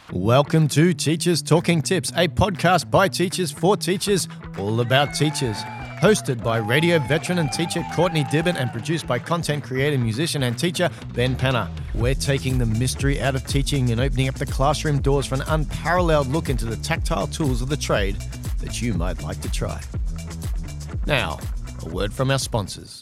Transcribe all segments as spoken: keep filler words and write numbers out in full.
Welcome to Teachers Talking Tips, a podcast by teachers for teachers, all about teachers. Hosted by radio veteran and teacher Courtney Dibbin and produced by content creator, musician and teacher Ben Penner. We're taking the mystery out of teaching and opening up the classroom doors for an unparalleled look into the tactile tools of the trade that you might like to try. Now, a word from our sponsors.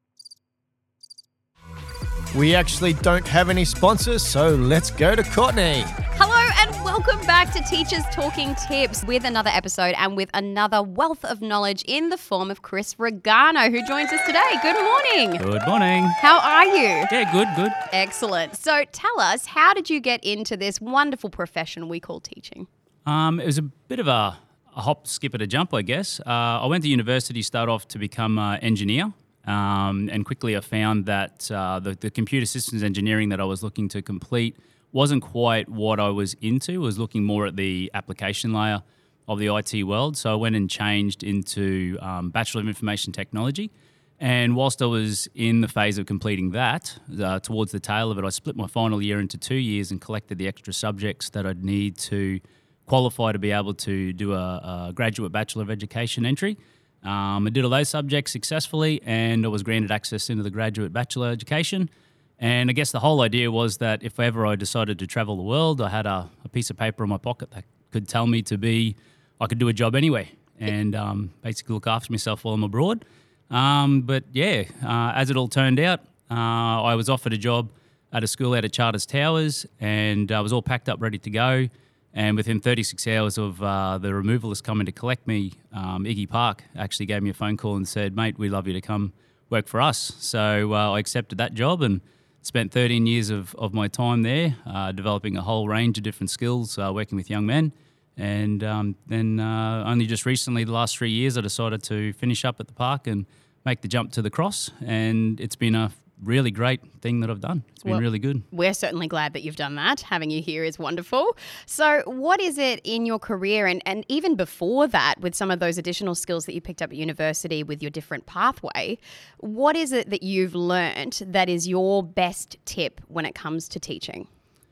We actually don't have any sponsors, so let's go to Courtney. Hello and welcome back to Teachers Talking Tips with another episode and with another wealth of knowledge in the form of Chris Regano, who joins us today. Good morning. Good morning. How are you? Yeah, good, good. Excellent. So tell us, how did you get into this wonderful profession we call teaching? Um, it was a bit of a, a hop, skip, and a jump, I guess. Uh, I went to university, started off to become an engineer. Um, and quickly I found that uh, the, the computer systems engineering that I was looking to complete wasn't quite what I was into. I was looking more at the application layer of the I T world. So I went and changed into um, Bachelor of Information Technology. And whilst I was in the phase of completing that, uh, towards the tail of it, I split my final year into two years and collected the extra subjects that I'd need to qualify to be able to do a, a graduate Bachelor of Education entry. Um, I did all those subjects successfully and I was granted access into the graduate bachelor education. And I guess the whole idea was that if ever I decided to travel the world, I had a, a piece of paper in my pocket that could tell me to be, I could do a job anywhere and um, basically look after myself while I'm abroad. Um, but yeah, uh, as it all turned out, uh, I was offered a job at a school out at Charters Towers and I was all packed up, ready to go. And within thirty-six hours of uh, the removalist coming to collect me, um, Iggy Park actually gave me a phone call and said, mate, we'd love you to come work for us. So uh, I accepted that job and spent thirteen years of, of my time there, uh, developing a whole range of different skills, uh, working with young men. And um, then uh, only just recently, the last three years, I decided to finish up at the park and make the jump to the cross. And it's been a really great thing that I've done. It's been well, really good. We're certainly glad that you've done that. Having you here is wonderful. So what is it in your career and, and even before that with some of those additional skills that you picked up at university with your different pathway, what is it that you've learnt that is your best tip when it comes to teaching?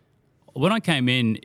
When I came in,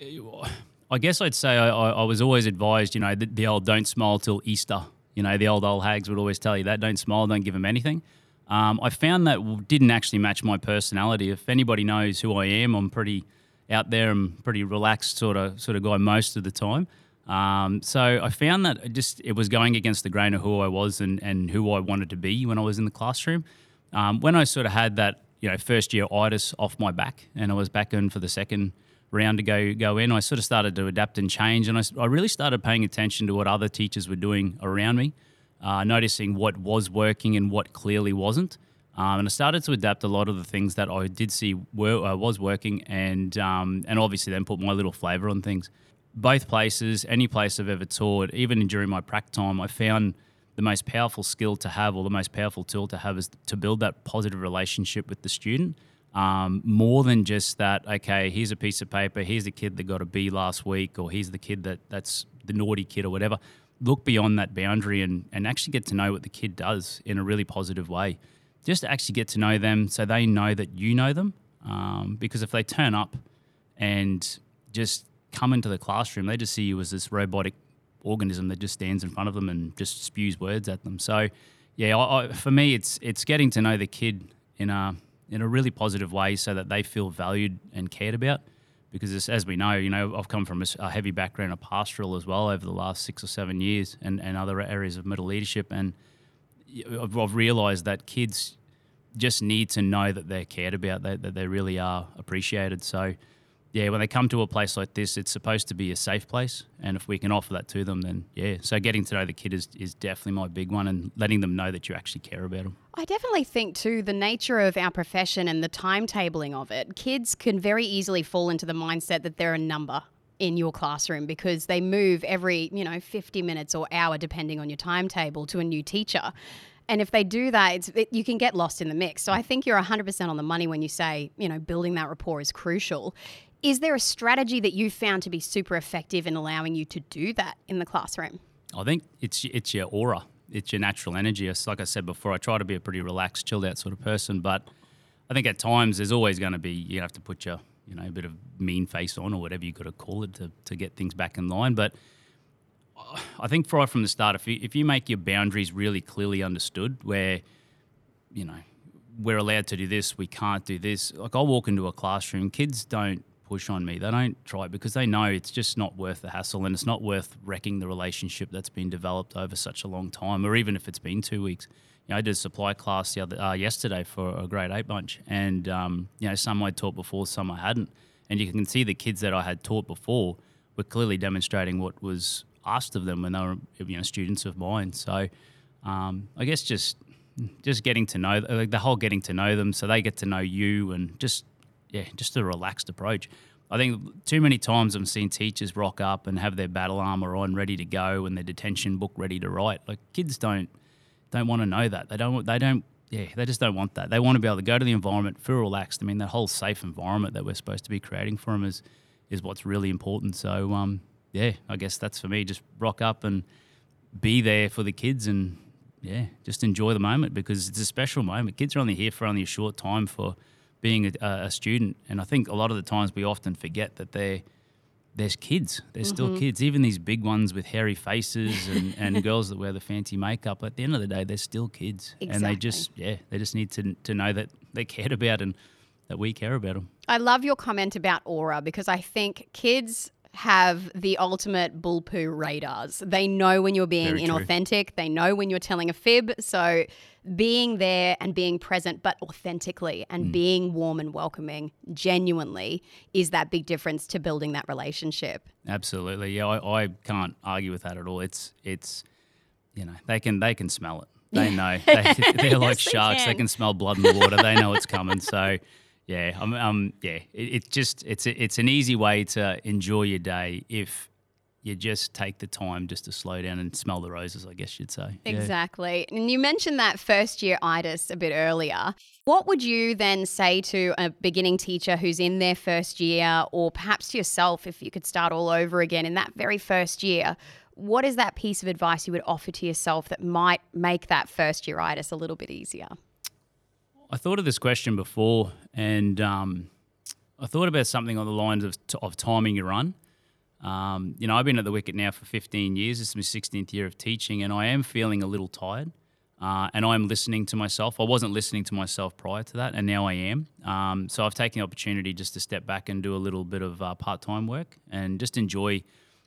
I guess I'd say I, I was always advised, you know, the, the old don't smile till Easter. You know, the old old hags would always tell you that, don't smile, don't give them anything. Um, I found that didn't actually match my personality. If anybody knows who I am, I'm pretty out there and pretty relaxed sort of sort of guy most of the time. Um, so I found that it just it was going against the grain of who I was and, and who I wanted to be when I was in the classroom. Um, when I sort of had that, you know, first year itis off my back and I was back in for the second round to go go in, I sort of started to adapt and change, and I, I really started paying attention to what other teachers were doing around me. Uh, noticing what was working and what clearly wasn't. Um, and I started to adapt a lot of the things that I did see were, uh, was working and um, and obviously then put my little flavour on things. Both places, any place I've ever taught, even during my prac time, I found the most powerful skill to have or the most powerful tool to have is to build that positive relationship with the student. Um, more than just that, okay, here's a piece of paper, here's the kid that got a B last week, or here's the kid that that's the naughty kid or whatever. Look beyond that boundary and, and actually get to know what the kid does in a really positive way. Just to actually get to know them so they know that you know them. Um, because if they turn up and just come into the classroom, they just see you as this robotic organism that just stands in front of them and just spews words at them. So, yeah, I, I, for me, it's it's getting to know the kid in a in a really positive way so that they feel valued and cared about. Because as we know, you know, I've come from a heavy background of pastoral as well over the last six or seven years and, and other areas of middle leadership. And I've, I've realised that kids just need to know that they're cared about, that, that they really are appreciated. So, yeah, when they come to a place like this, it's supposed to be a safe place. And if we can offer that to them, then, yeah. So getting to know the kid is, is definitely my big one and letting them know that you actually care about them. I definitely think, too, the nature of our profession and the timetabling of it, kids can very easily fall into the mindset that they're a number in your classroom because they move every, you know, fifty minutes or hour, depending on your timetable, to a new teacher. And if they do that, it's, it, you can get lost in the mix. So I think you're one hundred percent on the money when you say, you know, building that rapport is crucial. Is there a strategy that you found to be super effective in allowing you to do that in the classroom? I think it's it's your aura. It's your natural energy. It's like I said before, I try to be a pretty relaxed, chilled out sort of person, but I think at times there's always going to be, you have to put your you know, a bit of mean face on or whatever you got to call it to, to get things back in line. But I think right from the start, if you, if you make your boundaries really clearly understood where, you know, we're allowed to do this, we can't do this. Like I'll walk into a classroom, kids don't push on me. They don't try because they know it's just not worth the hassle and it's not worth wrecking the relationship that's been developed over such a long time, or even if it's been two weeks. You know, I did a supply class the other uh, yesterday for a grade eight bunch, and um, you know, some I'd taught before, some I hadn't, and you can see the kids that I had taught before were clearly demonstrating what was asked of them when they were, you know, students of mine. So um, I guess just just getting to know, like the whole getting to know them, so they get to know you, and just yeah, just a relaxed approach. I think too many times I've seen teachers rock up and have their battle armor on, ready to go, and their detention book ready to write. Like kids don't don't want to know that. They don't. They don't. Yeah, they just don't want that. They want to be able to go to the environment, feel relaxed. I mean, that whole safe environment that we're supposed to be creating for them is is what's really important. So um, yeah, I guess that's for me. Just rock up and be there for the kids, and yeah, just enjoy the moment because it's a special moment. Kids are only here for only a short time for being a, a student, and I think a lot of the times we often forget that they're there's kids. There's mm-hmm. still kids. Even these big ones with hairy faces and, and girls that wear the fancy makeup, at the end of the day, they're still kids. Exactly. And they just, yeah, they just need to to know that they're cared about and that we care about them. I love your comment about aura because I think kids have the ultimate bull poo radars. They know when you're being Very inauthentic. True. They know when you're telling a fib. So being there and being present, but authentically and mm. being warm and welcoming genuinely is that big difference to building that relationship. Absolutely. Yeah, I, I can't argue with that at all. It's, it's, you know, they can, they can smell it. They know. They, they're like yes, sharks. They can. they can smell blood in the water. They know it's coming. So yeah, um, um, yeah, it, it just it's a, it's an easy way to enjoy your day if you just take the time just to slow down and smell the roses, I guess you'd say. Exactly. Yeah. And you mentioned that first year itis a bit earlier. What would you then say to a beginning teacher who's in their first year, or perhaps to yourself if you could start all over again in that very first year? What is that piece of advice you would offer to yourself that might make that first year itis a little bit easier? I thought of this question before, and um, I thought about something on the lines of, of timing your run. Um, you know, I've been at the Wicket now for fifteen years. This is my sixteenth year of teaching, and I am feeling a little tired, uh, and I'm listening to myself. I wasn't listening to myself prior to that, and now I am. Um, so I've taken the opportunity just to step back and do a little bit of uh, part-time work and just enjoy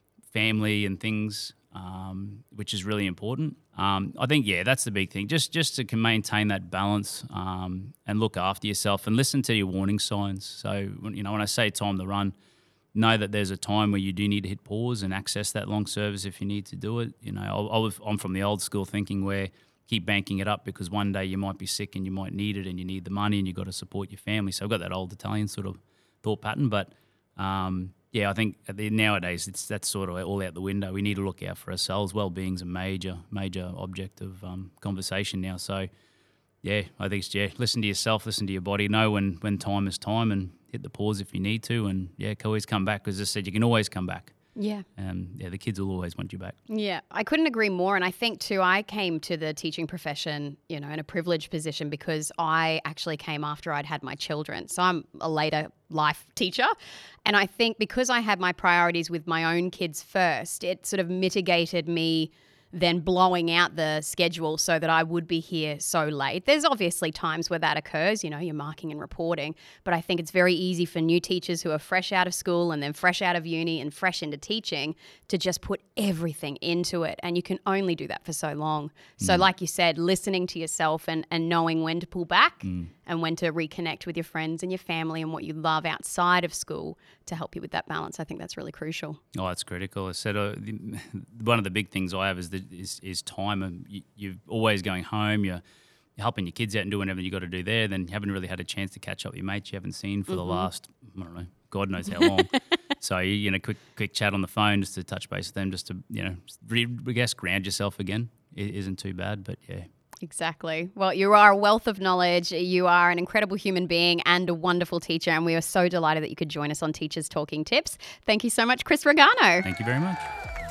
family and things, um, which is really important. Um, I think, yeah, that's the big thing. Just just to can maintain that balance um, and look after yourself and listen to your warning signs. So, when, you know, when I say time to run, know that there's a time where you do need to hit pause and access that long service if you need to do it. You know, I, I was, I'm from the old school thinking where keep banking it up because one day you might be sick and you might need it and you need the money and you've got to support your family. So I've got that old Italian sort of thought pattern. But, um, yeah, I think nowadays it's that's sort of all out the window. We need to look out for ourselves. Well-being's a major, major object of um, conversation now. So, yeah, I think it's, yeah, listen to yourself, listen to your body, know when, when time is time and hit the pause if you need to. And, yeah, can always come back. As I said, you can always come back. Yeah. Um, yeah, the kids will always want you back. Yeah, I couldn't agree more. And I think too, I came to the teaching profession, you know, in a privileged position because I actually came after I'd had my children. So I'm a later life teacher. And I think because I had my priorities with my own kids first, it sort of mitigated me then blowing out the schedule so that I would be here so late. There's obviously times where that occurs, you know, you're marking and reporting, but I think it's very easy for new teachers who are fresh out of school and then fresh out of uni and fresh into teaching to just put everything into it. And you can only do that for so long. So mm. like you said, listening to yourself and, and knowing when to pull back mm. and when to reconnect with your friends and your family and what you love outside of school to help you with that balance. I think that's really crucial. Oh, that's critical. I said uh, one of the big things I have is the Is, is time, and you, you're always going home. You're, you're helping your kids out and doing whatever you got to do there. Then you haven't really had a chance to catch up with your mates you haven't seen for mm-hmm. the last, I don't know, God knows how long. So you, you know, quick quick chat on the phone just to touch base with them, just to you know, re, I guess ground yourself again. It isn't too bad, but yeah. Exactly. Well, you are a wealth of knowledge. You are an incredible human being and a wonderful teacher, and we are so delighted that you could join us on Teachers Talking Tips. Thank you so much, Chris Regano. Thank you very much.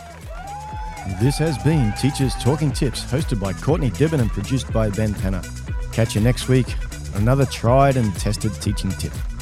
This has been Teachers Talking Tips, hosted by Courtney Dibben and produced by Ben Penner. Catch you next week, another tried and tested teaching tip.